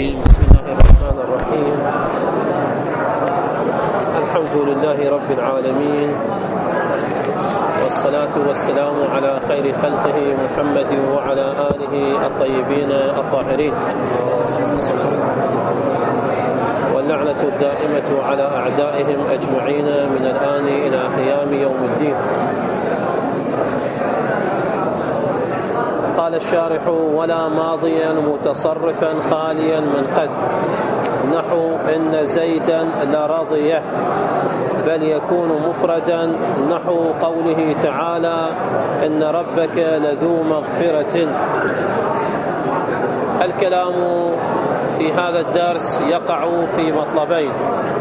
الرجيم. بسم الله الرحمن الرحيم. الحمد لله رب العالمين، والصلاة والسلام على خير خلقه محمد وعلى آله الطيبين الطاهرين، واللعنة الدائمة على أعدائهم أجمعين من الآن إلى قيام يوم الدين. قال الشارح: ولا ماضيا متصرفا خاليا من قد، نحو إن زيدا لرضيه، بل يكون مفردا، نحو قوله تعالى: إن ربك لذو مغفرة. الكلام في هذا الدرس يقع في مطلبين.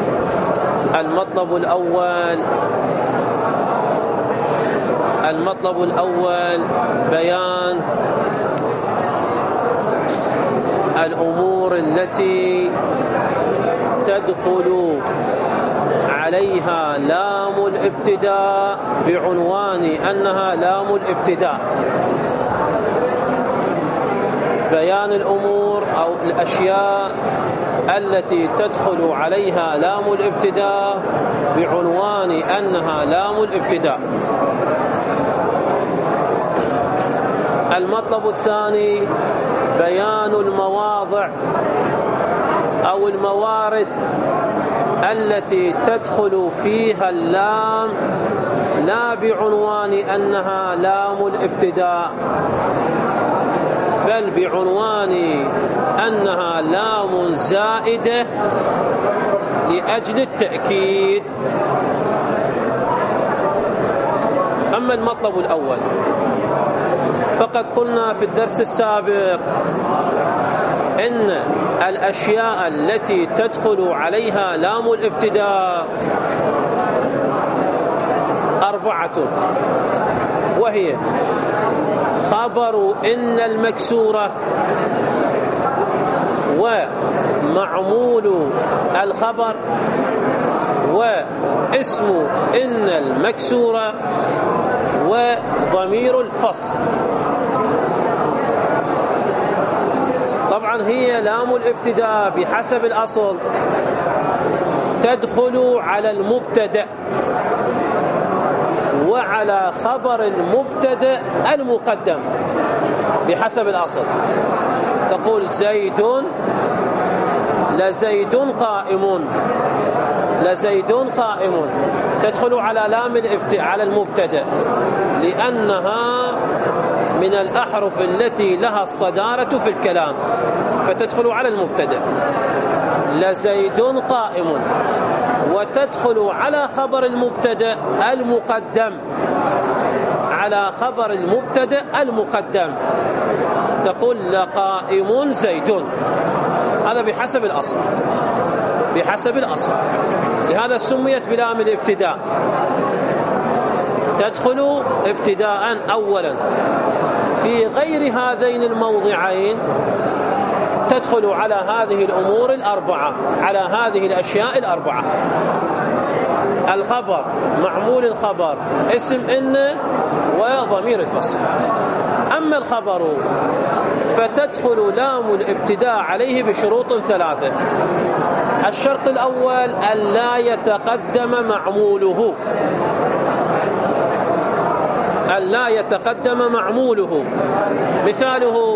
المطلب الأول بيان الأمور التي تدخل عليها لام الابتداء بعنوان أنها لام الابتداء. بيان الأمور أو الأشياء التي تدخل عليها لام الابتداء بعنوان أنها لام الابتداء. المطلب الثاني بيان المواضع أو الموارد التي تدخل فيها اللام لا بعنوان أنها لام الابتداء، بل بعنوان أنها لام زائدة لأجل التأكيد. أما المطلب الأول فقد قلنا في الدرس السابق إن الأشياء التي تدخل عليها لام الابتداء 4، وهي خبر إن المكسورة، ومعمول الخبر، واسم إن المكسورة، وضمير الفصل. طبعا هي لام الابتداء بحسب الأصل تدخل على المبتدأ وعلى خبر المبتدأ المقدم بحسب الأصل. تقول زيد لزيد قائم، لزيد قائم، تدخل على لام على المبتدأ لأنها من الأحرف التي لها الصدارة في الكلام، فتدخل على المبتدأ لزيد قائم، وتدخل على خبر المبتدأ المقدم، على خبر المبتدأ المقدم تقول لقائم زيد. هذا بحسب الأصل، بحسب الأصل. لهذا سميت بلام الابتداء، تدخل ابتداء أولا. في غير هذين الموضعين تدخل على هذه الأمور 4، على هذه الأشياء 4: الخبر، معمول الخبر، اسم إن، وضمير الفصل. أما الخبر فتدخل لام الابتداء عليه بشروط 3. الشرط الأول ألا يتقدم معموله، ألا يتقدم معموله. مثاله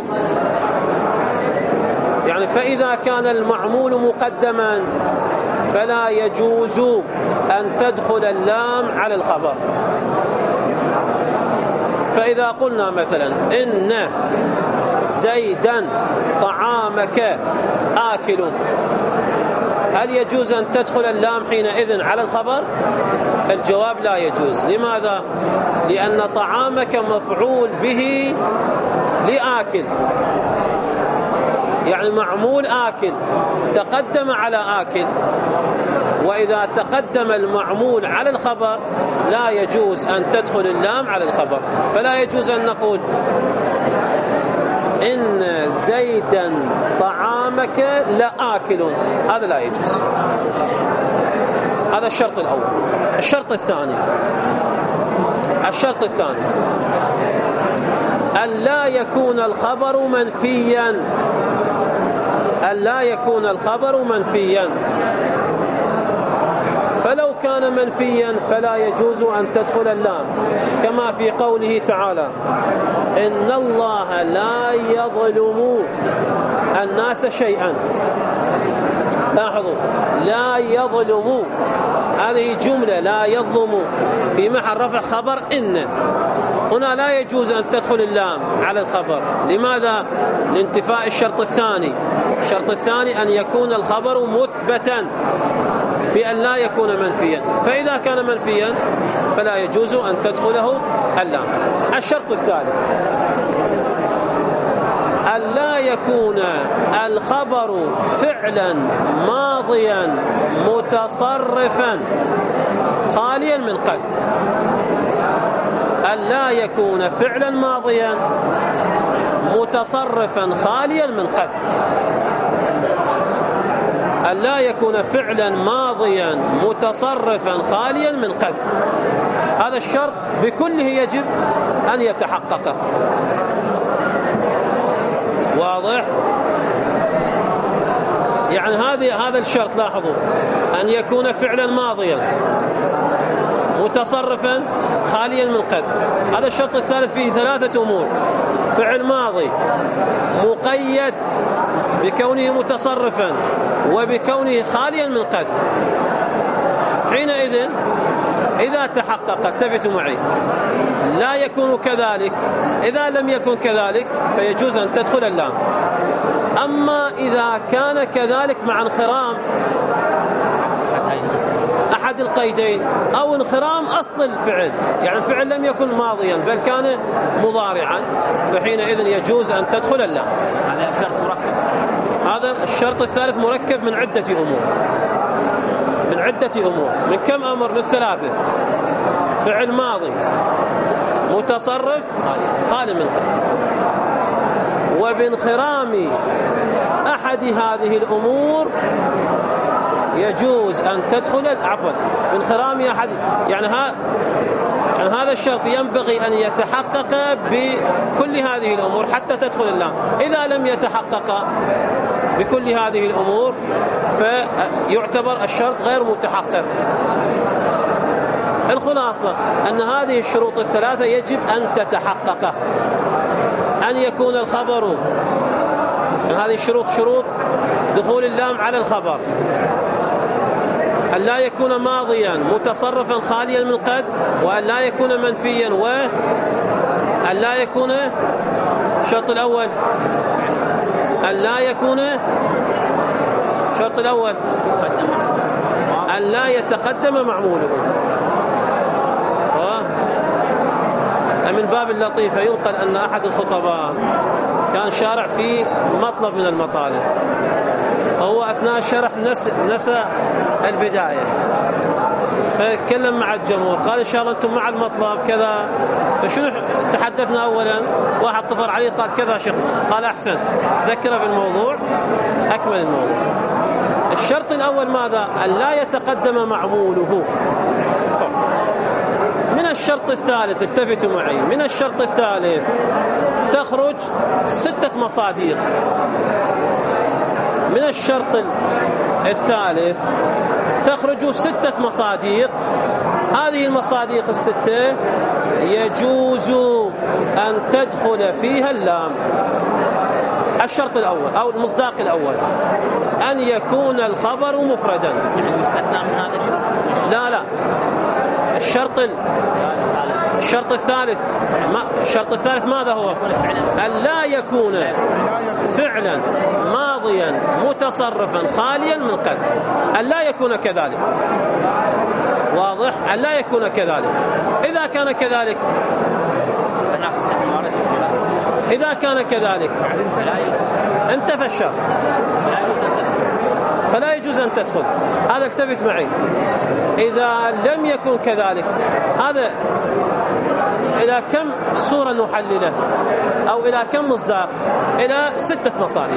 يعني فإذا كان المعمول مقدما فلا يجوز أن تدخل اللام على الخبر. فإذا قلنا مثلا إن زيدا طعامك آكل، هل يجوز أن تدخل اللام حينئذ على الخبر؟ الجواب لا يجوز. لماذا؟ لأن طعامك مفعول به لآكل، يعني معمول آكل تقدم على آكل، وإذا تقدم المعمول على الخبر لا يجوز أن تدخل اللام على الخبر. فلا يجوز أن نقول إن زيدا طعامك لآكل، هذا لا يجوز. هذا الشرط الأول. الشرط الثاني أن لا يكون الخبر منفيا، أن لا يكون الخبر منفيا، فلو كان منفيا فلا يجوز أن تدخل اللام، كما في قوله تعالى: إن الله لا يظلم الناس شيئا. لاحظوا، لا يظلم، هذه جملة لا يظلم في محل رفع خبر إن. هنا لا يجوز أن تدخل اللام على الخبر. لماذا؟ لانتفاء الشرط الثاني. الشرط الثاني أن يكون الخبر مثبتا بأن لا يكون منفيا، فإذا كان منفيا فلا يجوز أن تدخله اللام. الشرط الثالث أن لا يكون الخبر فعلا ماضيا متصرفا خاليا من قد. أن لا يكون فعلا ماضيا متصرفا خاليا من قد. أن لا يكون فعلا ماضيا متصرفا خاليا من قد. هذا الشرط بكله يجب أن يتحقق. واضح؟ يعني هذا الشرط، لاحظوا، أن يكون فعلا ماضيا متصرفا خاليا من قد. هذا الشرط الثالث فيه ثلاثة أمور: فعل ماضي مقيد بكونه متصرفا وبكونه خاليا من قد. حينئذ إذا تحقق، التفتوا معي، لا يكون كذلك. إذا لم يكن كذلك فيجوز أن تدخل اللام. أما إذا كان كذلك مع انخرام أحد القيدين أو انخرام أصل الفعل، يعني الفعل لم يكن ماضيا بل كان مضارعا، فحينئذ يجوز أن تدخل اللام. هذا الشرط مركب. هذا الشرط الثالث مركب من عدة أمور. من عدة أمور. من كم أمر؟ من ثلاثة: فعل ماضي متصرف خالي من قد، وبانخرام أحد هذه الأمور يجوز أن تدخل، عفوا، بانخرام أحد، يعني هذا الشرط ينبغي أن يتحقق بكل هذه الأمور حتى تدخل اللام. إذا لم يتحقق بكل هذه الأمور فيعتبر الشرط غير متحقق. الخلاصة أن هذه الشروط الثلاثة يجب أن تتحقق. أن يكون الخبر، هذه الشروط شروط دخول اللام على الخبر: أن لا يكون ماضيا متصرفا خاليا من قد، وأن لا يكون منفيا، وأن لا يكون، الشرط الأول أن لا يكون، الشرط الأول أن لا يتقدم معموله. من باب اللطيفة ينقل أن أحد الخطباء كان شارع في مطلب من المطالب، فهو أثناء الشرح نسى البداية، فكلم مع الجمهور قال: إن شاء الله أنتم مع المطلب كذا. فشنو تحدثنا أولا؟ واحد طفر عليه قال: كذا شيخ. قال: أحسن، ذكر بالموضوع، أكمل الموضوع. الشرط الأول ماذا؟ أن لا يتقدم معموله. من الشرط الثالث، التفتوا معي، من الشرط الثالث تخرج 6 مصاديق. من الشرط الثالث تخرج 6 مصاديق. هذه المصاديق ال6 يجوز أن تدخل فيها اللام. الشرط الأول أو المصداق الأول أن يكون الخبر مفردا. يعني يستثنى من هذا الشرط؟ لا، الشرط الثالث ماذا هو؟ أن لا يكون فعلا ماضيا متصرفا خاليا من قد. أن لا يكون كذلك. واضح؟ أن لا يكون كذلك. إذا كان كذلك انتفى الشرط، فلا يجوز أن تدخل. هذا التفت معي. إذا لم يكن كذلك، هذا إلى كم صورة نحلله أو إلى كم مصداق؟ إلى 6 مصادق.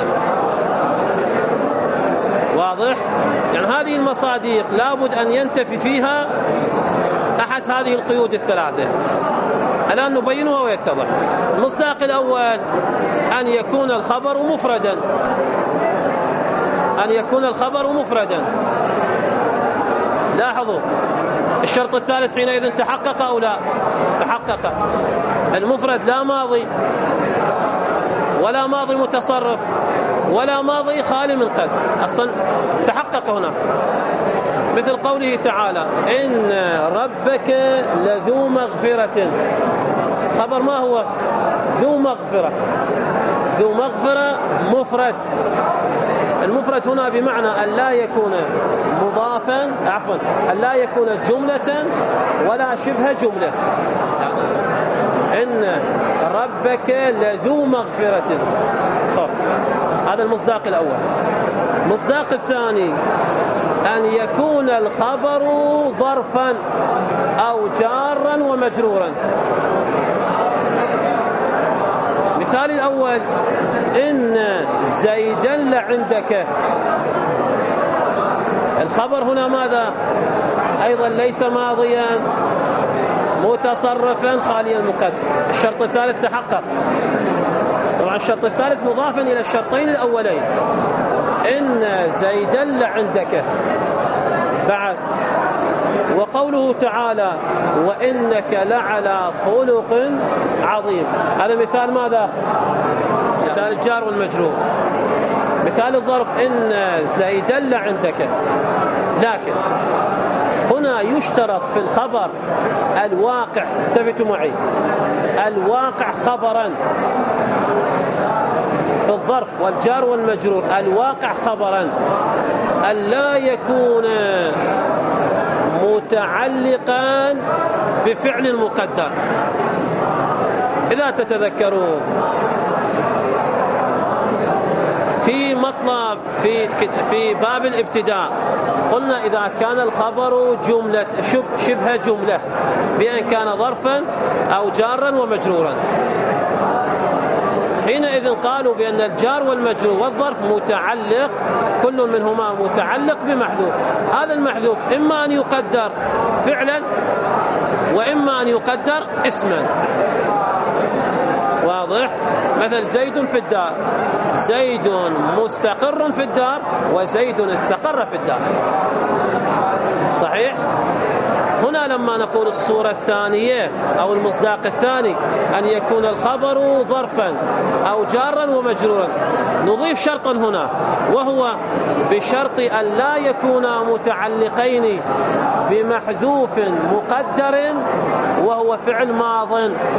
واضح؟ يعني هذه المصادق لابد أن ينتفي فيها أحد هذه القيود الثلاثة. الآن نبينها ويتضح. المصداق الأول أن يكون الخبر مفردا. أن يكون الخبر مفردا. لاحظوا الشرط الثالث حينئذ تحقق أو لا؟ تحقق. المفرد لا ماضي ولا ماضي متصرف ولا ماضي خالي من قد، أصلا تحقق هنا. مثل قوله تعالى إن ربك لذو مغفرة، خبر ما هو؟ ذو مغفرة. ذو مغفرة مفرد. المفرد هنا بمعنى أن لا يكون مضافا، أن لا يكون جملة ولا شبه جملة. إن ربك لذو مغفرة. هذا المصداق الأول. المصداق الثاني أن يكون الخبر ظرفا أو جارا ومجرورا. مثال الأول إن زيدا لعندك، الخبر هنا ماذا؟ أيضا ليس ماضيا متصرفا خاليا من قد. الشرط الثالث تحقق. طبعا الشرط الثالث مضافا إلى الشرطين الأولين. إن زيدا لعندك. بعد وقوله تعالى وإنك لعلى خلق عظيم، هذا مثال ماذا؟ مثال الجار والمجرور. مثال الظرف إن زيدا لعندك. لكن هنا يشترط في الخبر الواقع، انتبهوا معي، الواقع خبرا في الظرف والجار والمجرور، الواقع خبرا أن لا يكون متعلقا بفعل مقدر. إذا تتذكروا في مطلب في باب الابتداء قلنا إذا كان الخبر جملة شبه جملة بأن كان ظرفا أو جارا ومجرورا، حينئذ قالوا بأن الجار والمجرور والظرف متعلق، كل منهما متعلق بمحذوف. هذا المحذوف إما أن يقدر فعلا وإما أن يقدر اسما. واضح؟ مثل زيد في الدار، زيد مستقر في الدار وزيد استقر في الدار. صحيح؟ هنا لما نقول الصورة الثانية أو المصداق الثاني أن يكون الخبر ظرفا أو جارا ومجرورا، نضيف شرطا هنا، وهو بشرط أن لا يكونا متعلقين بمحذوف مقدر وهو فعل ماض.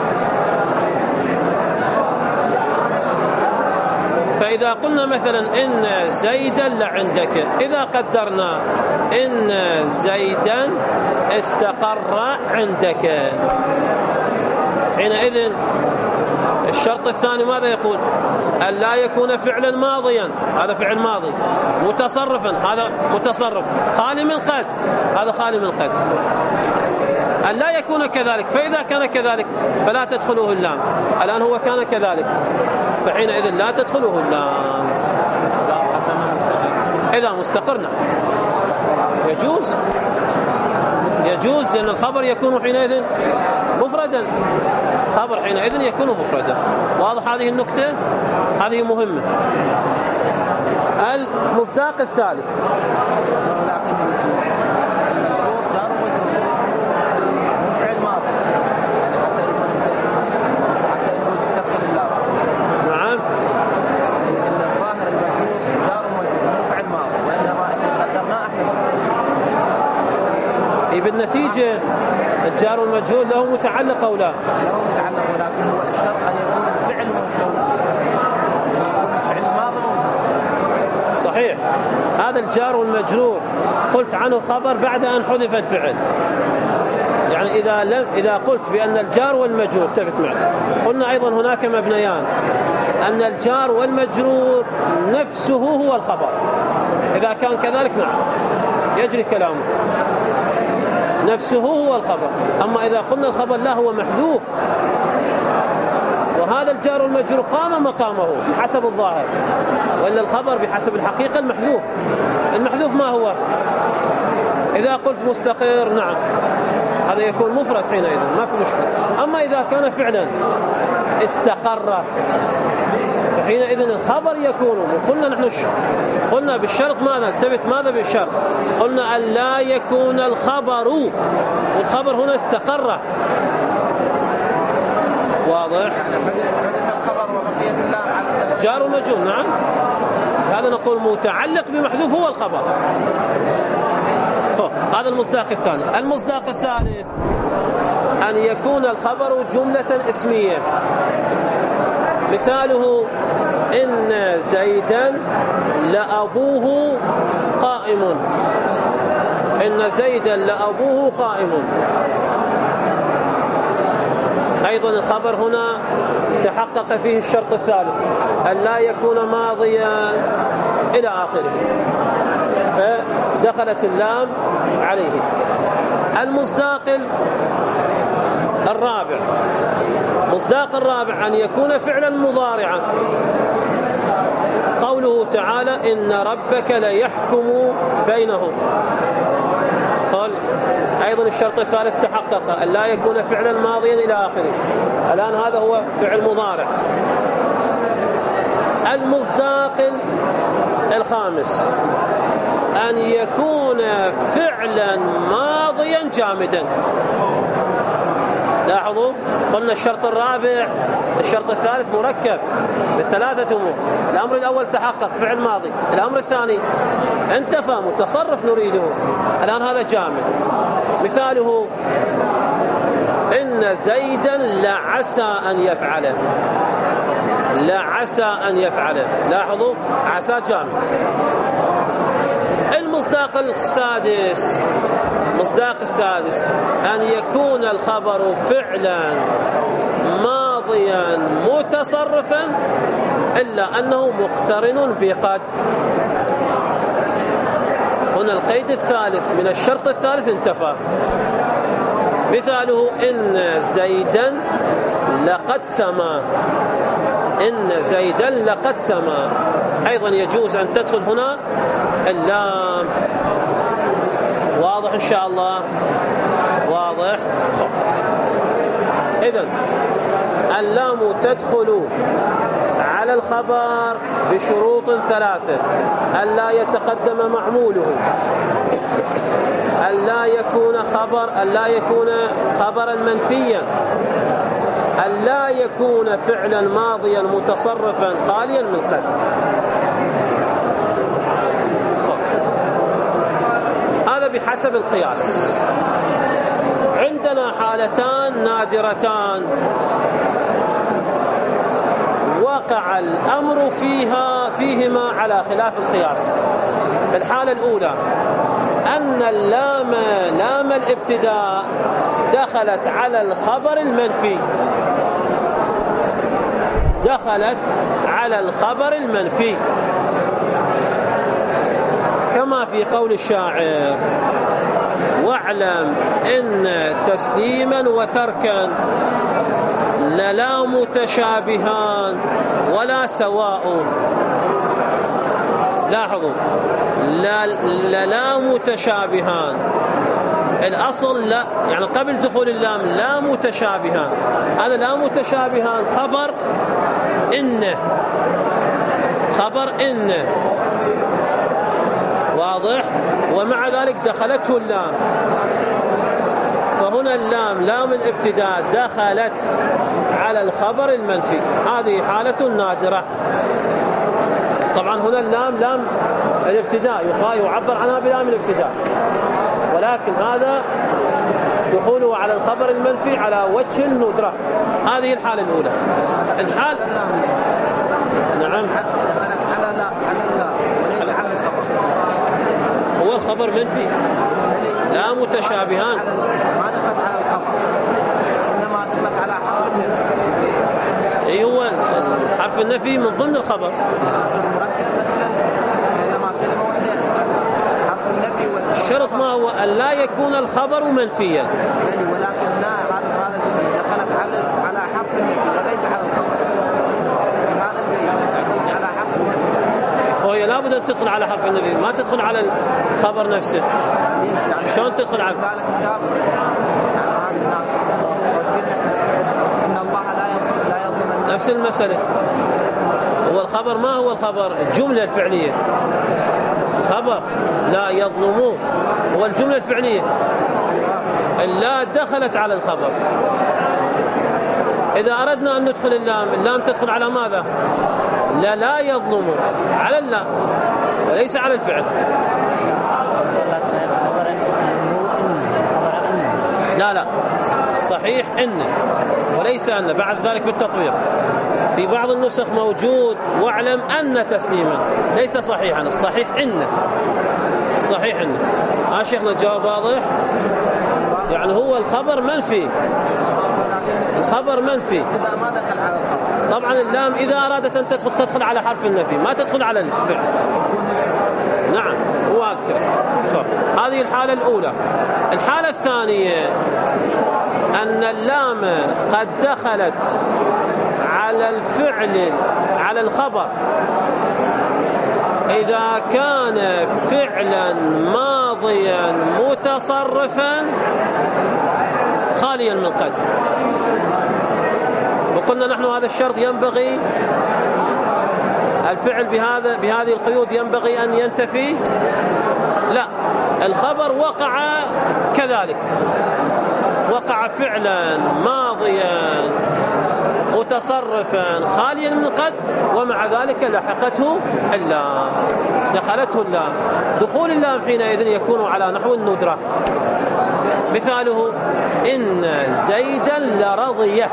فإذا قلنا مثلا إن زيدا لعندك، إذا قدرنا إن زيدا استقر عندك، حينئذ الشرط الثاني ماذا يقول؟ أن لا يكون فعلا ماضيا، هذا فعل ماضي، متصرفا، هذا متصرف، خالي من قد، هذا خالي من قد، أن لا يكون كذلك. فإذا كان كذلك فلا تدخله اللام. الآن هو كان كذلك، فحينئذ لا تدخله اللام. إذا مستقرنا يجوز لأن الخبر يكون حينئذ مفردا، خبر حينئذ يكون مفردا. واضح هذه النكتة؟ هذه مهمة. المصداق الثالث بالنتيجة الجار والمجهول له متعلق أو لا؟ له متعلق، ولكن هو الشرط أن يكون الفعل ماضي. صحيح. هذا الجار والمجرور قلت عنه خبر بعد أن حذف الفعل. يعني إذا قلت بأن الجار والمجرور، تفت معي، قلنا أيضا هناك مبنيان، أن الجار والمجرور نفسه هو الخبر. إذا كان كذلك نعم يجري كلامه، نفسه هو الخبر. أما إذا قلنا الخبر لا هو محذوف، وهذا الجار والمجرور قام مقامه بحسب الظاهر، وإلا الخبر بحسب الحقيقة المحذوف. المحذوف ما هو؟ إذا قلت مستقر نعم هذا يكون مفرد حينئذ ما في مشكلة. أما إذا كان فعلا استقر فحينئذ الخبر يكون. وقلنا نحن قلنا بالشرط ماذا؟ التفت ماذا بالشرط؟ قلنا أن لا يكون الخبر، والخبر هنا استقر. واضح؟ جار ومجرور. نعم، هذا نقول متعلق بمحذوف هو الخبر. هذا المصداق الثاني. المصداق الثالث أن يكون الخبر جملة اسمية. مثاله إن زيدا لأبوه قائم. إن زيدا لأبوه قائم. أيضا الخبر هنا تحقق فيه الشرط الثالث أن لا يكون ماضيا إلى آخره، فدخلت اللام عليه. المصداق الرابع، مصداق الرابع أن يكون فعلا مضارعا. قوله تعالى إن ربك ليحكم بينهم. قال أيضا الشرط الثالث تحقق أن لا يكون فعلا ماضيا إلى آخره. الآن هذا هو فعل مضارع. المصداق الخامس أن يكون فعلا ماضيا جامدا. لاحظوا قلنا الشرط الرابع، الشرط الثالث مركب بالثلاثة أمور. الأمر الأول تحقق فعل ماضي، الأمر الثاني انتفى متصرف نريده، الآن هذا جامد. مثاله إن زيدا لعسى أن يفعله. لعسى أن يفعله. لاحظوا عسى جامد. المصداق السادس، مصداق السادس أن يكون الخبر فعلا ماضيا متصرفا إلا أنه مقترن بقد. هنا القيد الثالث من الشرط الثالث انتفى. مثاله إن زيدا لقد سما. إن زيدا لقد سما. أيضا يجوز أن تدخل هنا اللام. واضح إن شاء الله؟ واضح. إذن اللام تدخل على الخبر بشروط ثلاثة: أن لا يتقدم معموله، أن لا يكون خبرا منفيا، أن لا يكون فعلا ماضيا متصرفا خاليا من قد. هذا بحسب القياس. عندنا حالتان نادرتان وقع الأمر فيهما على خلاف القياس. الحالة الأولى أن اللام لام الابتداء دخلت على الخبر المنفي، دخلت على الخبر المنفي، كما في قول الشاعر: واعلم إن تسليما وتركا للا متشابهان ولا سواء. لاحظوا لا متشابهان، الأصل لا، يعني قبل دخول اللام لا متشابهان. هذا لا متشابهان خبر إن واضح، ومع ذلك دخلته اللام. فهنا اللام لام الابتداء دخلت على الخبر المنفي. هذه حالة نادرة. طبعا هنا اللام لام الابتداء يعبر عنها بلام الابتداء، ولكن هذا دخوله على الخبر المنفي على وجه الندرة. هذه الحالة الأولى. الحالة نعم هو الخبر منفي لا متشابهان. ما دخلت على الخبر، إنما دخلت على حرف النفي. أي هو حرف النفي من ضمن الخبر. الشرط ما هو؟ أن لا يكون الخبر منفيا. ولكن هذا الجزء دخلت على حرف النفي وليس على الخبر. هذا البيت على حرف النفي. هي لابد أن تدخل على حرف النفي، ما تدخل على الخبر نفسه. شلون تدخل على ذلك السابق؟ إن الله لا يظلم نفس المسألة. هو الخبر ما هو الخبر؟ الجملة الفعلية. الخبر لا يظلمون هو الجملة الفعلية، اللا دخلت على الخبر. إذا أردنا أن ندخل اللام تدخل على ماذا؟ لا يظلمون، على اللام وليس على الفعل. لا صحيح إن وليس أن، بعد ذلك بالتطبيق. في بعض النسخ موجود واعلم أن تسليما، ليس صحيحا، الصحيح إن. الصحيح إن. شيخنا الجواب واضح؟ يعني هو الخبر منفي، الخبر منفي. طبعا اللام إذا أرادت أن تدخل على حرف النفي، ما تدخل على الفعل. نعم هو هكذا. هذه الحالة الأولى. الحالة الثانية أن اللام قد دخلت على الفعل على الخبر إذا كان فعلا ماضيا متصرفا خاليا من قد. وقلنا نحن هذا الشرط ينبغي الفعل بهذه القيود ينبغي أن ينتفي. لا، الخبر وقع كذلك، وقع فعلا ماضيا متصرفا خاليا من قد، ومع ذلك لحقته اللام، دخلته اللام. دخول اللام حينئذ يكون على نحو الندرة. مثاله إن زيدا لرضيه،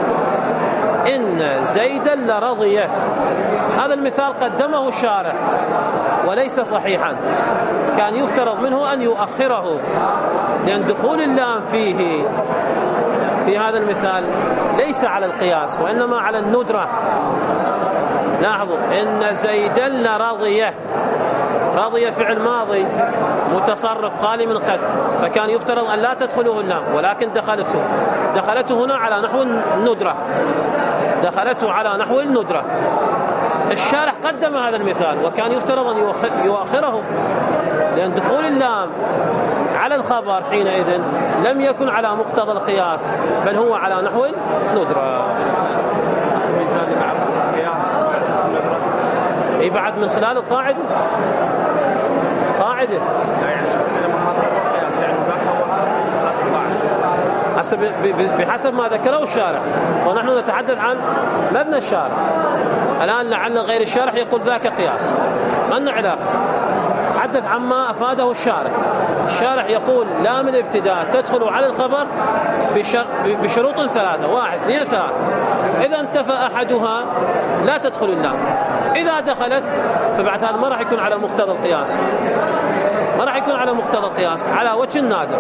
إن زيدا لرضيه. هذا المثال قدمه الشارع وليس صحيحا، كان يفترض منه أن يؤخره، لأن دخول اللام فيه في هذا المثال ليس على القياس وإنما على الندرة. لاحظوا إن زيدا لرضيه، رضي فعل ماضي متصرف خالي من قد، فكان يفترض أن لا تدخله اللام، ولكن دخلته هنا على نحو الندرة، دخلته على نحو الندرة. الشارح قدم هذا المثال وكان يفترض أن يؤخره، لأن دخول اللام على الخبر حينئذ لم يكن على مقتضى القياس، بل هو على نحو الندرة. بعد من خلال القاعدة بحسب ما ذكره الشارع، ونحن نتحدث عن مبنى الشارع. الآن لعل غير الشارع يقول ذاك قياس، ما لنا علاقة، نتحدث عما أفاده الشارع. الشارع يقول لام الابتداء تدخل على الخبر بشروط ثلاثة، 1 2 3. إذا انتفى أحدها لا تدخل اللام، إذا دخلت فبعد هذا ما راح يكون على مقتضى القياس، ما راح يكون على مقتضى القياس، على وجه النادر.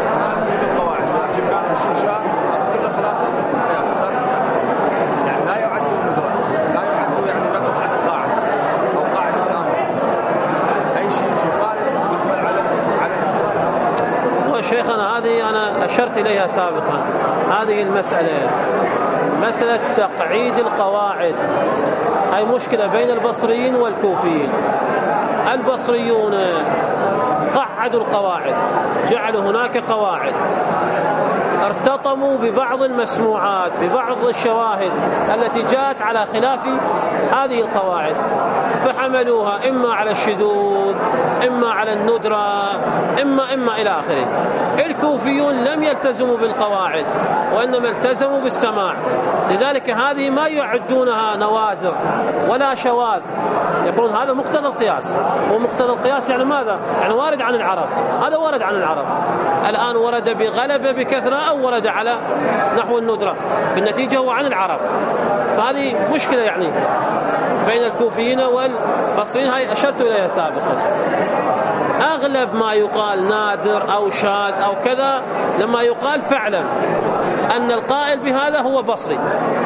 شيخنا هذه أنا أشرت إليها سابقا، هذه المسألة مسألة تقعيد القواعد، هاي مشكلة بين البصريين والكوفيين. البصريون قعدوا القواعد، جعلوا هناك قواعد، ارتطموا ببعض المسموعات، ببعض الشواهد التي جاءت على خلاف هذه القواعد، فحملوها إما على الشذوذ، إما على الندرة، إما إلى آخره. الكوفيون لم يلتزموا بالقواعد وإنما التزموا بالسماع، لذلك هذه ما يعدونها نوادر ولا شواذ، يقولون هذا مقتضى القياس. ومقتضى القياس يعني ماذا؟ يعني وارد عن العرب، هذا وارد عن العرب، الآن ورد بغلبة بكثرة أو ورد على نحو الندرة، بالنتيجة هو عن العرب. فهذه مشكلة يعني بين الكوفيين والبصريين، هاي أشرت إليها سابقا. أغلب ما يقال نادر أو شاذ أو كذا، لما يقال فعلا أن القائل بهذا هو بصري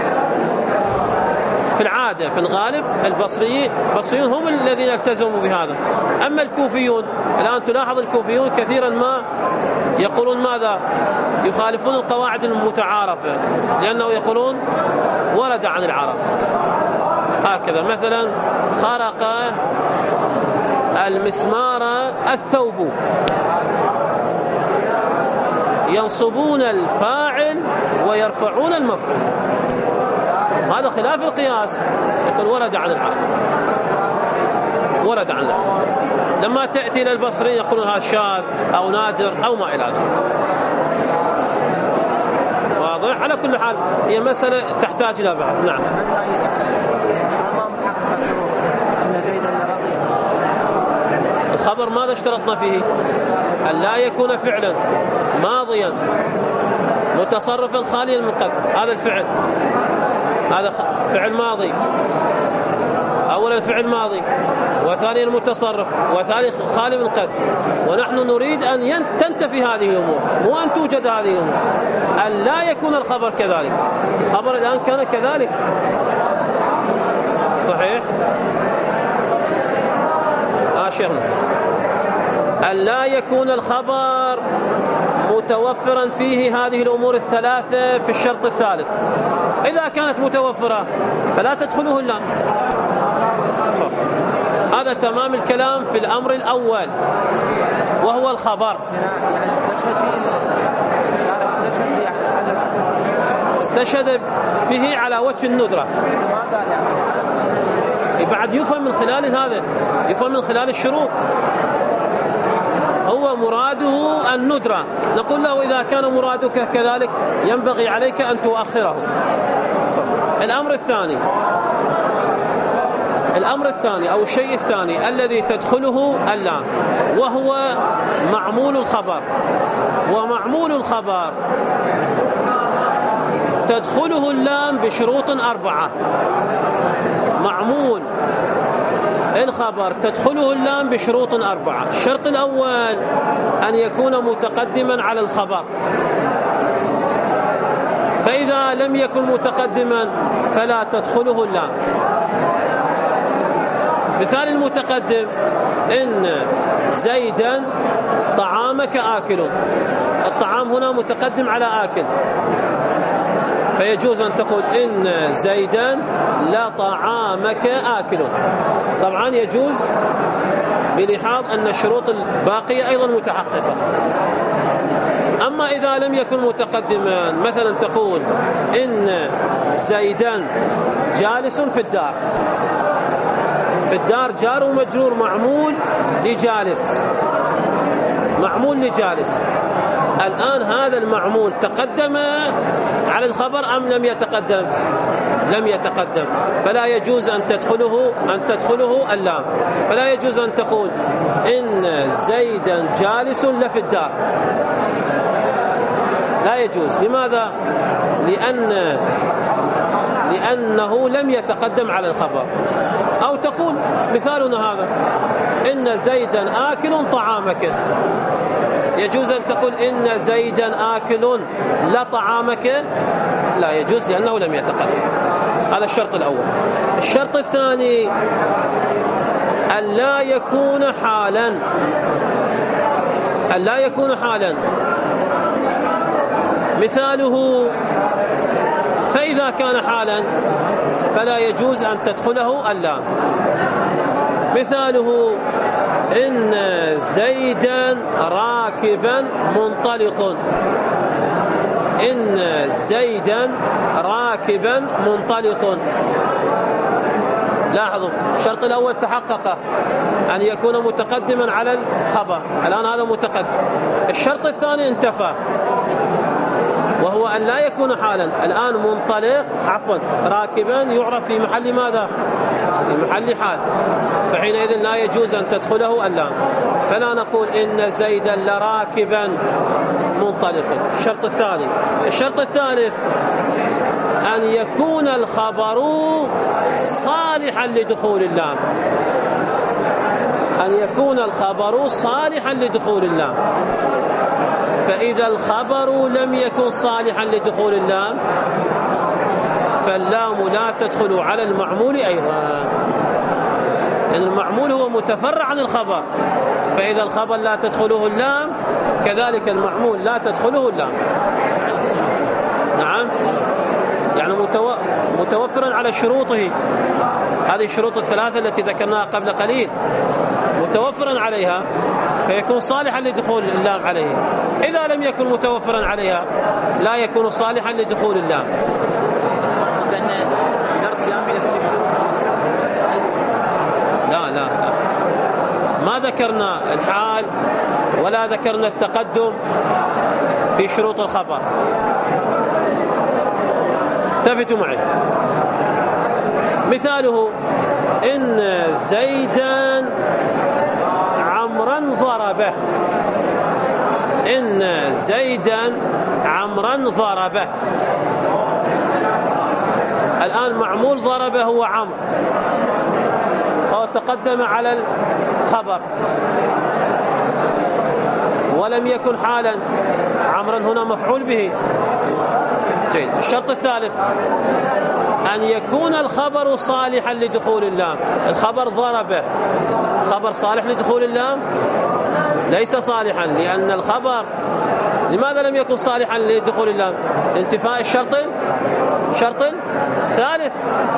في العادة، في الغالب البصريين هم الذين التزموا بهذا. أما الكوفيون الآن تلاحظ الكوفيون كثيرا ما يقولون ماذا؟ يخالفون القواعد المتعارفة، لأنه يقولون ورد عن العرب هكذا. مثلا خرق المسمار الثوب، ينصبون الفاعل ويرفعون المفعول. هذا خلاف القياس. يقول ورد عن العرب، ورد عن العرب. لما تأتي إلى البصري يقولون هذا شاذ أو نادر أو ما إلى ذلك. واضح؟ على كل حال هي مسألة تحتاج إلى بحث. نعم. الخبر ماذا اشترطنا فيه؟ أن لا يكون فعلا ماضيا متصرفا خاليا من قد. هذا الفعل هذا فعل ماضي، أولا فعل ماضي، وثانيا المتصرف، وثالث خالي من قد. ونحن نريد أن تنتفي هذه الأمور، مو أن توجد هذه الأمور. أن لا يكون الخبر كذلك. الخبر الآن كان كذلك صحيح؟ شيخنا أن لا يكون الخبر متوفرا فيه هذه الأمور الثلاثة في الشرط الثالث. إذا كانت متوفرة فلا تدخله اللام. هذا تمام الكلام في الأمر الأول وهو الخبر. استشهد به على وجه الندرة. بعد يفهم من خلال هذا، يفهم من خلال الشروط. هو مراده الندرة، نقول له إذا كان مرادك كذلك ينبغي عليك أن تؤخره. الأمر الثاني أو الشيء الثاني الذي تدخله اللام وهو معمول الخبر. ومعمول الخبر تدخله اللام بشروط 4. معمول الخبر تدخله اللام بشروط 4. الشرط الأول أن يكون متقدما على الخبر، فإذا لم يكن متقدما فلا تدخله اللام. مثال المتقدم: إن زيدا طعامك آكل. الطعام هنا متقدم على آكل، فيجوز أن تقول إن زيدا لا طعامك آكل. طبعا يجوز بلحاظ أن الشروط الباقية أيضا متحققة. أما إذا لم يكن متقدما، مثلا تقول إن زيدا جالس في الدار. في الدار جار ومجرور معمول لجالس، معمول لجالس. الآن هذا المعمول تقدم على الخبر أم لم يتقدم؟ لم يتقدم، فلا يجوز أن تدخله اللام. فلا يجوز أن تقول إن زيدا جالس لفي الدار، لا يجوز. لماذا؟ لأنه لم يتقدم على الخبر. أو تقول مثالنا هذا: إن زيدا آكل طعامك. يجوز أن تقول إن زيدا آكل لا طعامك؟ لا يجوز، لأنه لم يتقدم. هذا الشرط الأول. الشرط الثاني أن لا يكون حالا. أن لا يكون حالا. مثاله: فإذا كان حالا فلا يجوز أن تدخله اللام. مثاله: إن زيدا راكبا منطلق. إن زيدا راكبا منطلق. لاحظوا الشرط الأول تحقق، أن يكون متقدما على الخبر. الآن هذا متقدم. الشرط الثاني انتفى، وهو أن لا يكون حالا. الآن منطلق راكبا يعرف في محل ماذا؟ في محل حال، فحينئذ لا يجوز أن تدخله اللام. فلا نقول إن زيدا لراكبا منطلقا. الشرط الثاني. الشرط الثالث أن يكون الخبر صالحا لدخول اللام. أن يكون الخبر صالحا لدخول اللام. فإذا الخبر لم يكن صالحا لدخول اللام فاللام لا تدخل على المعمول أيضا، لأن المعمول هو متفرع عن الخبر. فإذا الخبر لا تدخله اللام كذلك المعمول لا تدخله اللام. نعم، يعني متوفرا على شروطه. هذه الشروط الثلاثة التي ذكرناها قبل قليل متوفرا عليها فيكون صالحا لدخول اللام عليه. إذا لم يكن متوفرا عليها لا يكون صالحا لدخول اللام. ما ذكرنا الحال ولا ذكرنا التقدم في شروط الخبر. التفتوا معي. مثاله: إن زيدا عمرا ضربه. إن زيدا عمرا ضربه. الآن معمول ضربه هو عمرو، هو تقدم على الخبر ولم يكن حالا. عمرا هنا مفعول به. جيد. الشرط الثالث أن يكون الخبر صالحا لدخول اللام. الخبر ضربه خبر صالح لدخول اللام؟ ليس صالحا، لأن الخبر لماذا لم يكن صالحا لدخول اللام؟ انتفاء الشرط ثالث،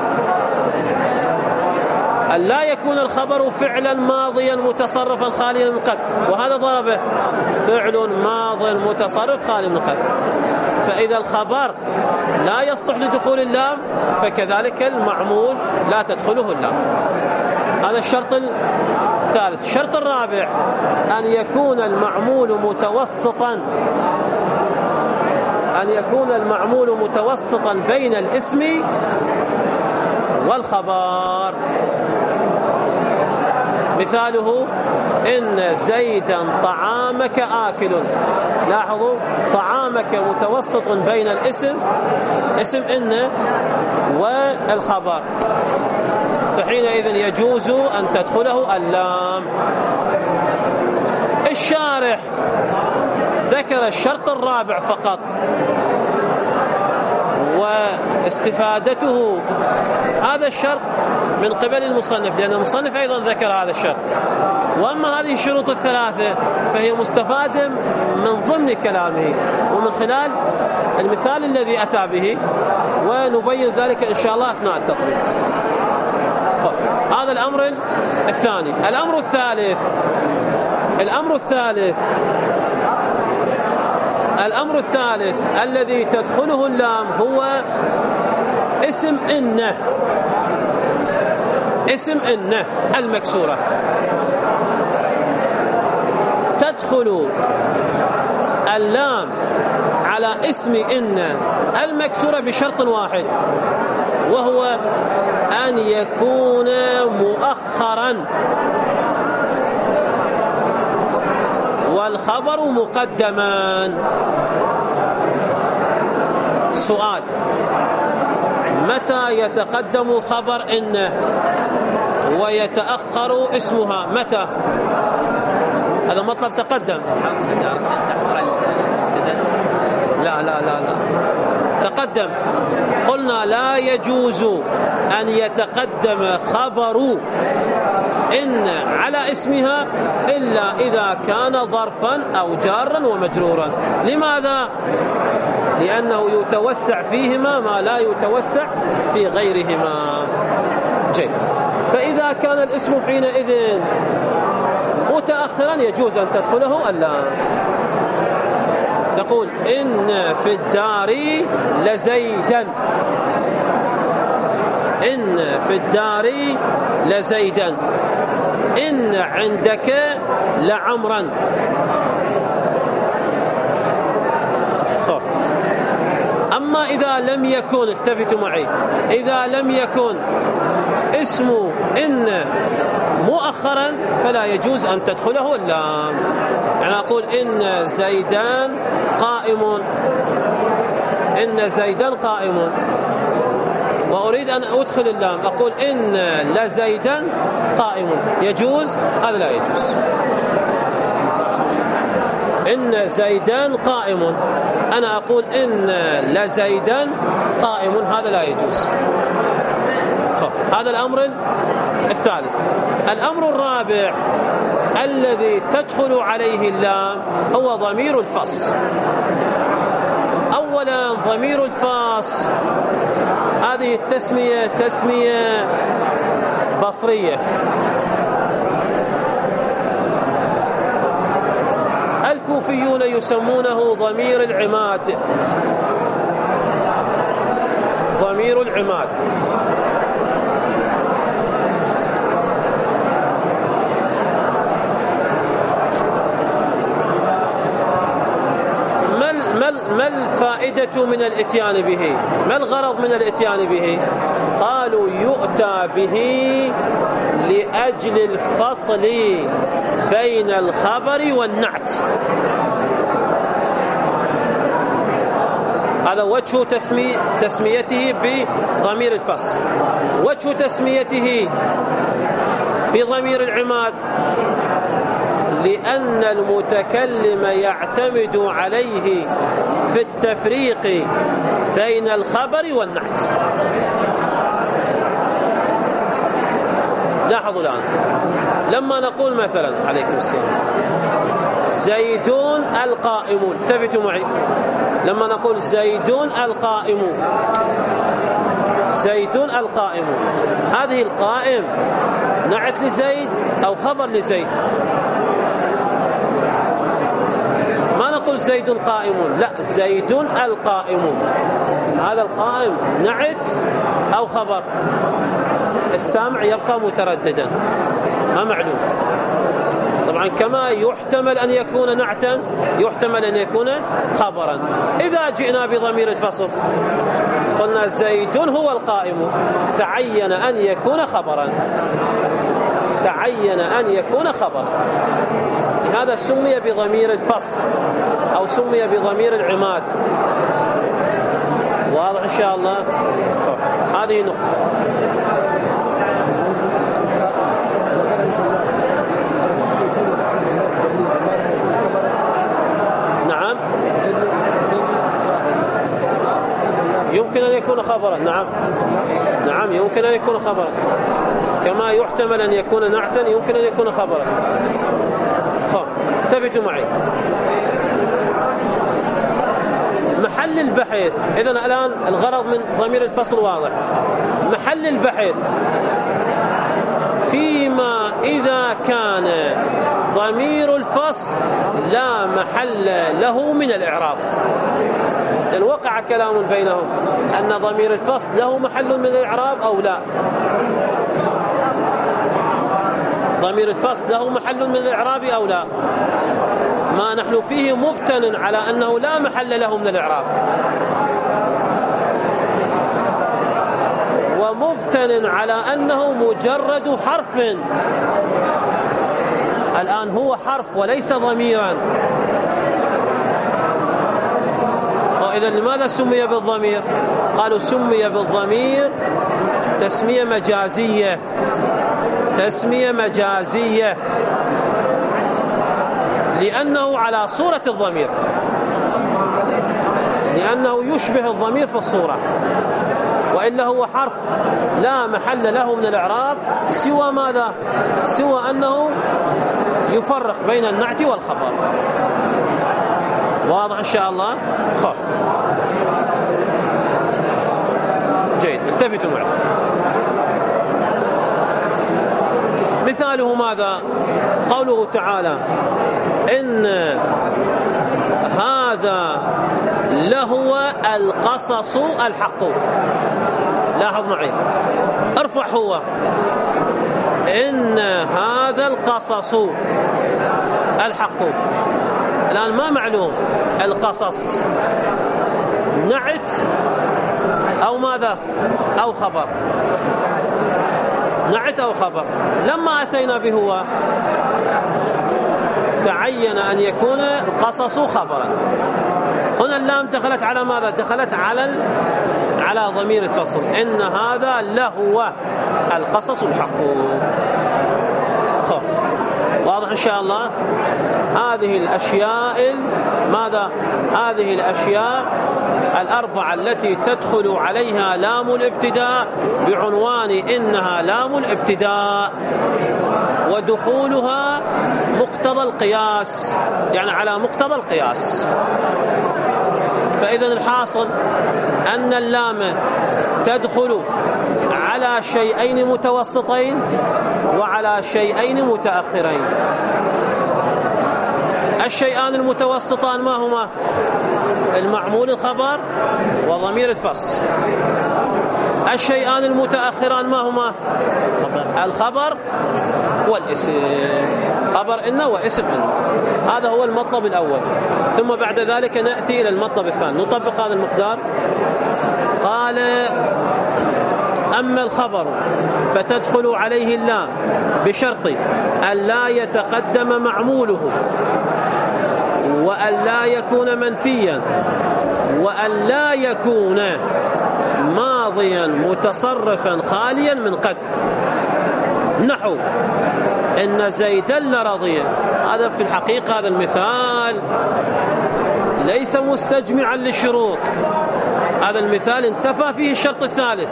أن لا يكون الخبر فعلا ماضيا متصرفا خاليا من قد، وهذا ضربه فعل ماض متصرف خالي من قد. فإذا الخبر لا يصلح لدخول اللام فكذلك المعمول لا تدخله اللام. هذا الشرط الثالث. الشرط الرابع أن يكون المعمول متوسطا بين الاسم والخبر. مثاله: إن زيدا طعامك آكل. لاحظوا طعامك متوسط بين الاسم اسم إن والخبر، فحينئذ يجوز أن تدخله اللام. الشارح ذكر الشرط الرابع فقط، واستفادته هذا الشرط من قبل المصنف، لأن المصنف أيضا ذكر هذا الشرط. وأما هذه الشروط الثلاثة فهي مستفادة من ضمن كلامه ومن خلال المثال الذي أتى به، ونبين ذلك إن شاء الله أثناء التطبيق. هذا الأمر الثاني. الأمر الثالث الذي تدخله اللام هو اسم إنه المكسورة. تدخل اللام على اسم إن المكسورة بشرط واحد، وهو أن يكون مؤخرا والخبر مقدما. سؤال: متى يتقدم خبر إن ويتأخر اسمها؟ متى؟ هذا مطلب تقدم. لا تقدم. قلنا لا يجوز أن يتقدم خبر إن على اسمها إلا إذا كان ظرفا أو جارا ومجرورا. لماذا؟ لأنه يتوسع فيهما ما لا يتوسع في غيرهما. جيد. فإذا كان الاسم حينئذ متأخرا يجوز أن تدخله اللام. تقول: إن في الدار لزيدا. إن في الدار لزيدا. إن عندك لعمرا. أما إذا لم يكن، التفتوا معي، إذا لم يكن اسم إن مؤخرا فلا يجوز أن تدخله اللام. يعني أقول: إن زيدان قائم، وأريد أن أدخل اللام، أقول: إن لزيدا قائم. يجوز؟ هذا لا يجوز. إن زيدان قائم، أنا أقول: إن لزيدا قائم، هذا لا يجوز. هذا الأمر الثالث. الأمر الرابع الذي تدخل عليه اللام هو ضمير الفصل. أولا ضمير الفصل هذه التسمية تسمية بصرية. الكوفيون يسمونه ضمير العماد. ضمير العماد. ما الفائدة من الاتيان به؟ ما الغرض من الاتيان به؟ قالوا يؤتى به لأجل الفصل بين الخبر والنعت. هذا وجه تسميته بضمير الفصل. وجه تسميته بضمير العماد لأن المتكلم يعتمد عليه في التفريق بين الخبر والنعت. لاحظوا الآن لما نقول مثلا عليكم السلام زيدون القائمون، انتبهوا معي، لما نقول زيدون القائمون، زيدون القائمون، هذه القائم نعت لزيد أو خبر لزيد؟ ما نقول زيد قائمون، لا، زيدون القائمون، هذا القائم نعت أو خبر؟ السامع يبقى مترددا، ما معلوم. طبعا كما يحتمل أن يكون نعتا يحتمل أن يكون خبرا. إذا جئنا بضمير الفصل قلنا زيد هو القائم، تعين أن يكون خبرا، تعين أن يكون خبرا، لهذا سمي بضمير الفصل أو سمي بضمير العماد. واضح إن شاء الله؟ هذه نقطة. نعم، يمكن أن يكون خبرا. نعم، نعم، يمكن أن يكون خبرا، كما يحتمل أن يكون نعتا يمكن أن يكون خبرا. انتبهوا معي. محل البحث، إذن الآن الغرض من ضمير الفصل واضح. محل البحث فيما إذا كان ضمير الفصل لا محل له من الإعراب، لأن وقع كلام بينهم أن ضمير الفصل له محل من الإعراب أو لا. ضمير الفصل له محل من الإعراب أو لا؟ ما نحن فيه مبتن على أنه لا محل له من الإعراب، ومبتن على أنه مجرد حرف. الآن هو حرف وليس ضميرا، وإذا لماذا سمي بالضمير؟ قالوا سمي بالضمير تسمية مجازية، تسمية مجازية، لأنه على صورة الضمير، لأنه يشبه الضمير في الصورة، وإلا هو حرف لا محل له من الإعراب سوى ماذا؟ سوى أنه يفرق بين النعت والخبر. واضح إن شاء الله؟ جيد، التفتوا معي. مثاله ماذا؟ قوله تعالى إن هذا لهو القصص الحق. لاحظ معي، ارفع هو. إن هذا القصص الحق. الآن ما معلوم القصص نعت أو ماذا؟ أو خبر، نعت أو خبر. لما أتينا به هو تعين أن يكون القصص خبرا. هنا اللام دخلت على ماذا؟ دخلت على ضمير الفصل. إن هذا لهو القصص الحق. واضح إن شاء الله؟ هذه الأشياء ماذا؟ هذه الأشياء الأربعة التي تدخل عليها لام الابتداء بعنوان إنها لام الابتداء، ودخولها مقتضى القياس، يعني على مقتضى القياس. فإذا الحاصل أن اللام تدخل على شيئين متوسطين وعلى شيئين متأخرين. الشيئان المتوسطان ما هما؟ المعمول الخبر وضمير الفصل. الشيئان المتأخران ما هما؟ الخبر والاسم. خبر إن واسم إن. هذا هو المطلب الأول. ثم بعد ذلك نأتي إلى المطلب الثاني، نطبق هذا المقدار. قال أما الخبر فتدخل عليه اللام بشرط أن لا يتقدم معموله، وأن لا يكون منفيا، وأن لا يكون ماضيا متصرفا خاليا من قد. نحو إن زيدا لرضي، هذا في الحقيقة هذا المثال ليس مستجمعا للشروط، هذا المثال انتفى فيه الشرط الثالث،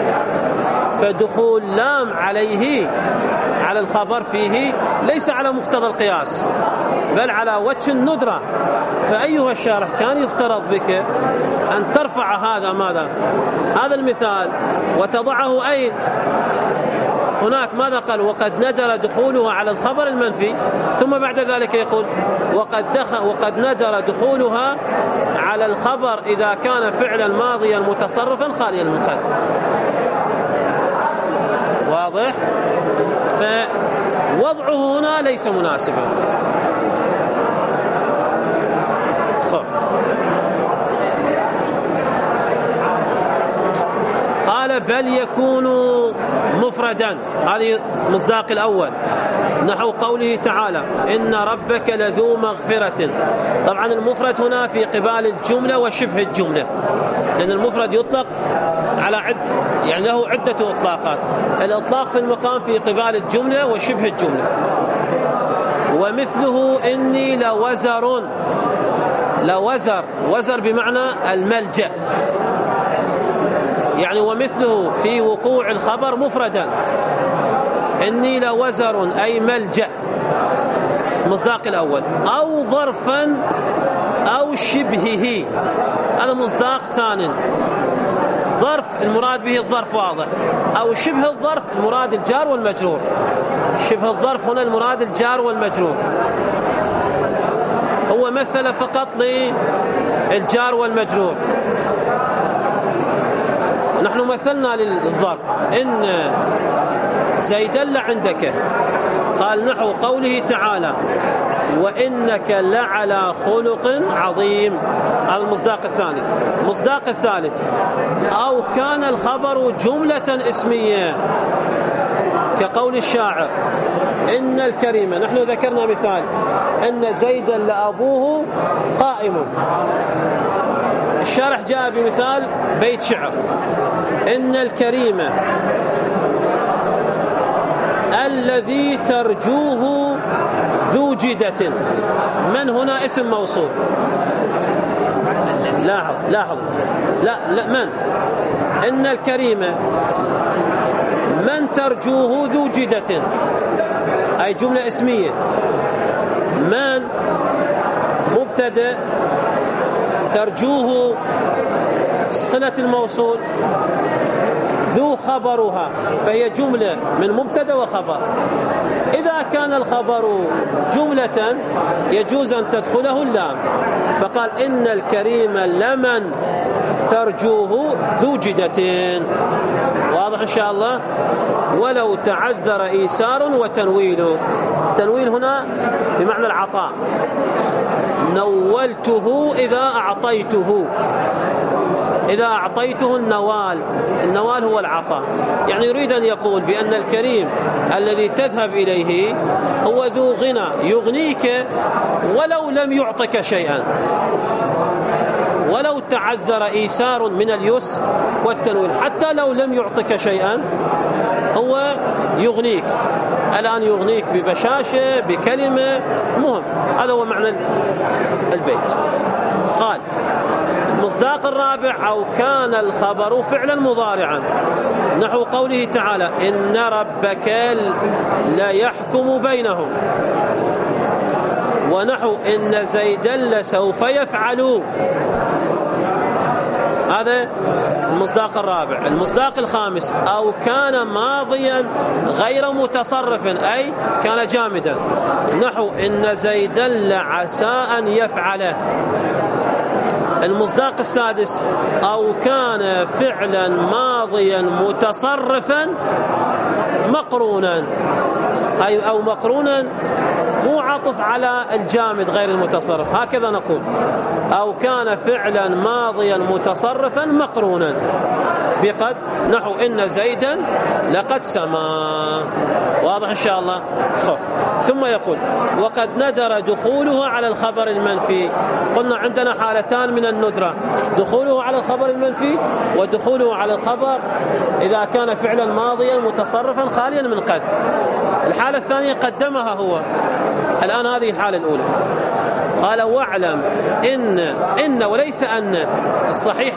فدخول لام عليه على الخبر فيه ليس على مقتضى القياس بل على وجه الندرة. فأيها الشارح كان يفترض بك أن ترفع هذا المثال وتضعه أين؟ هناك ماذا قال؟ وقد ندر دخولها على الخبر المنفي، ثم بعد ذلك يقول وقد ندر دخولها على الخبر إذا كان فعلا ماضيا متصرفا خاليا من قد. واضح؟ فوضعه هنا ليس مناسبا. قال بل يكون مفردا، هذه مصداق الأول، نحو قوله تعالى إن ربك لذو مغفرة. طبعا المفرد هنا في قبال الجملة وشبه الجملة، لأن المفرد يطلق على يعني له عدة إطلاقات. الإطلاق في المقام في قبال الجملة وشبه الجملة. ومثله إني وزر بمعنى الملجأ، يعني ومثله في وقوع الخبر مفردا، إني لوزر أي ملجأ، مصداق الأول، أو ظرفا أو شبهه، هذا مصداق ثاني. ظرف المراد به الظرف واضح، أو شبه الظرف المراد الجار والمجرور. شبه الظرف هنا المراد الجار والمجرور، هو مثل فقط للجار والمجرور. نحن مثلنا للظرف إن زيدا عندك، قال نحو قوله تعالى وإنك لعلى خلق عظيم، هذا المصداق الثاني. المصداق الثالث أو كان الخبر جملة اسمية كقول الشاعر إن الكريم. نحن ذكرنا مثال إن زيدا لأبوه قائم، الشارح جاء بمثال بيت شعر إن الكريم الذي ترجوه ذو جدة. من هنا اسم موصوف، لاحظ لا من إن الكريم من ترجوه ذو جدة، أي جملة اسمية. من مبتدأ، ترجوه صلة الموصول، ذو خبرها، فهي جملة من مبتدأ وخبر. إذا كان الخبر جملة يجوز أن تدخله اللام، فقال إن الكريم لمن ترجوه ذو جدة. واضح إن شاء الله. ولو تعذر إيسار وتنويله، تنويل هنا بمعنى العطاء، نولته إذا أعطيته النوال هو العطاء، يعني يريد أن يقول بأن الكريم الذي تذهب إليه هو ذو غنى يغنيك ولو لم يعطك شيئا، ولو تعذر إيسار من اليسر والتنويل، حتى لو لم يعطك شيئا هو يغنيك، الآن يغنيك ببشاشة بكلمة، مهم. هذا هو معنى البيت. قال المصداق الرابع أو كان الخبر فعلا مضارعا، نحو قوله تعالى إن ربك لا يحكم بينهم، ونحو إن زيدا لسوف يفعل. هذا المصداق الرابع. المصداق الخامس أو كان ماضيا غير متصرف، أي كان جامدا، نحو إن زيدا لعسى أن يفعله. المصداق السادس أو كان فعلا ماضيا متصرفا مقرونا، أي أو مقرونا مو عطف على الجامد غير المتصرف، هكذا نقول. أو كان فعلا ماضيا متصرفا مقرونا بقد، نحو إن زيدا لقد سما. واضح إن شاء الله. ثم يقول وقد ندر دخوله على الخبر المنفي. قلنا عندنا حالتان من الندرة: دخوله على الخبر المنفي، ودخوله على الخبر إذا كان فعلا ماضيا متصرفا خاليا من قد. الحالة الثانية قدمها هو. الآن هذه الحالة الأولى. قال واعلم إن وليس أن، الصحيح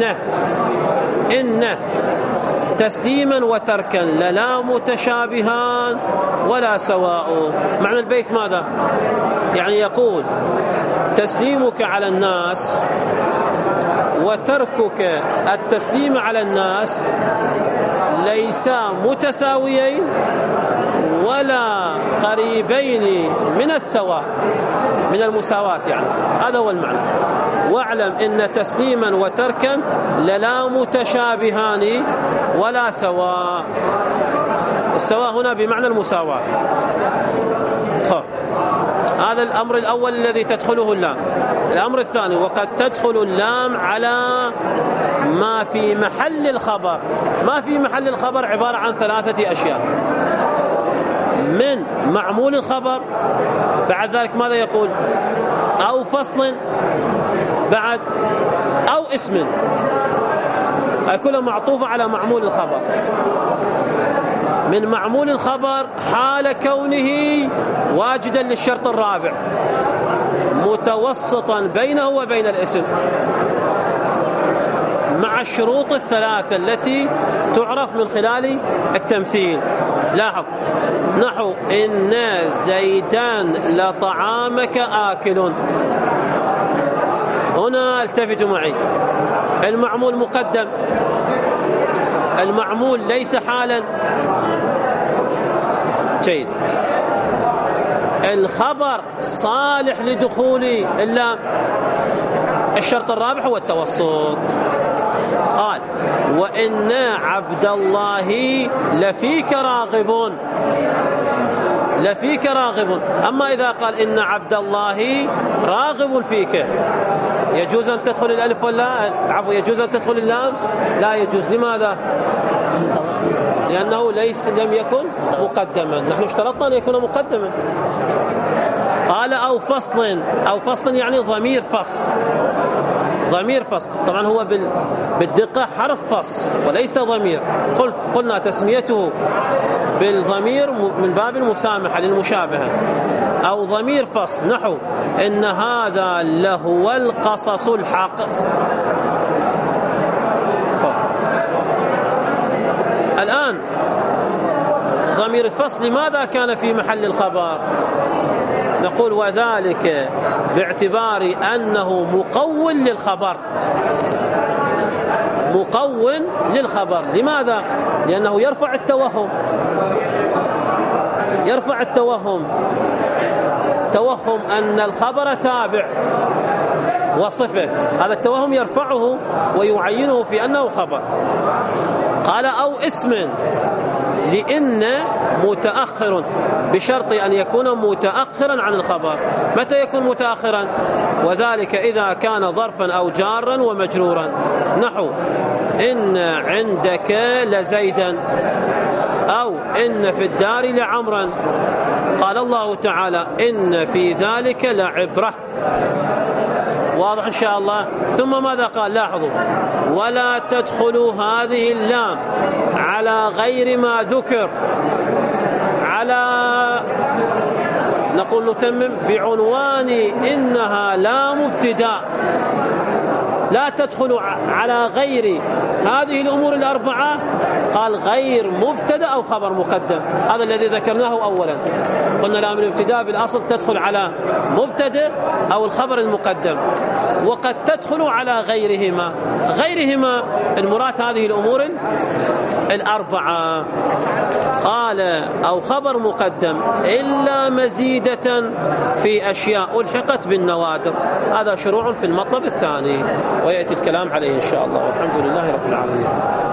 إن تسليما وتركا لا متشابهان ولا سواء. معنى البيت ماذا؟ يعني يقول تسليمك على الناس وتركك التسليم على الناس ليسا متساويين ولا قريبين من السواء، من المساواة يعني. هذا هو المعنى. واعلم إن تسليما وتركا لا متشابهان ولا سواء. السواء هنا بمعنى المساواة. هذا الأمر الأول الذي تدخله اللام. الأمر الثاني وقد تدخل اللام على ما في محل الخبر. ما في محل الخبر عبارة عن 3 أشياء: من معمول الخبر، بعد ذلك ماذا يقول؟ أو فصل، بعد أو اسم، هاي كلها معطوفة على معمول الخبر. من معمول الخبر حال كونه واجدا للشرط الرابع متوسطا بينه وبين الاسم مع الشروط 3 التي تعرف من خلال التمثيل. لاحظ نحو إن زيدان لطعامك آكل. هنا التفتوا معي، المعمول مقدم، المعمول ليس حالا. جيد. الخبر صالح لدخول اللام. الشرط الرابع هو التوسط. قال وإن عبد الله لفيك راغب. لفيك راغب. أما إذا قال إن عبد الله راغب فيك، يجوز أن تدخل الألف ولا عفوا يجوز أن تدخل اللام؟ لا يجوز. لماذا؟ لأنه لم يكن مقدما. نحن اشترطنا أن يكون مقدما. قال أو فصل. أو فصل يعني ضمير فصل. ضمير فصل طبعا هو بالدقة حرف فصل وليس ضمير. قلنا تسميته بالضمير من باب المسامحة للمشابهة. أو ضمير فصل نحو إن هذا لهو القصص الحق. الآن ضمير الفصل لماذا كان في محل الخبر؟ نقول وذلك باعتبار أنه مقول للخبر. مقول للخبر. لماذا؟ لأنه يرفع التوهم. يرفع التوهم. توهم أن الخبر تابع وصفه، هذا التوهم يرفعه ويعينه في أنه خبر. قال أو اسم لإن متأخر بشرط أن يكون متأخرا عن الخبر. متى يكون متأخرا؟ وذلك إذا كان ظرفا أو جارا ومجرورا نحو إن عندك لزيدا أو إن في الدار لعمرا. قال الله تعالى إن في ذلك لعبرة. واضح إن شاء الله. ثم ماذا قال؟ لاحظوا ولا تدخلوا هذه اللام على غير ما ذكر. على نقول نتمم بعنوان إنها لا مبتدأ. لا تدخلوا على غير هذه الأمور الأربعة. قال غير مبتدأ أو خبر مقدم. هذا الذي ذكرناه أولا. قلنا لا من الابتداء بالأصل تدخل على مبتدأ أو الخبر المقدم، وقد تدخل على غيرهما. غيرهما المراد هذه الأمور الأربعة. قال أو خبر مقدم إلا مزيدة في أشياء ألحقت بالنوادر. هذا شروع في المطلب الثاني ويأتي الكلام عليه إن شاء الله. والحمد لله رب العالمين.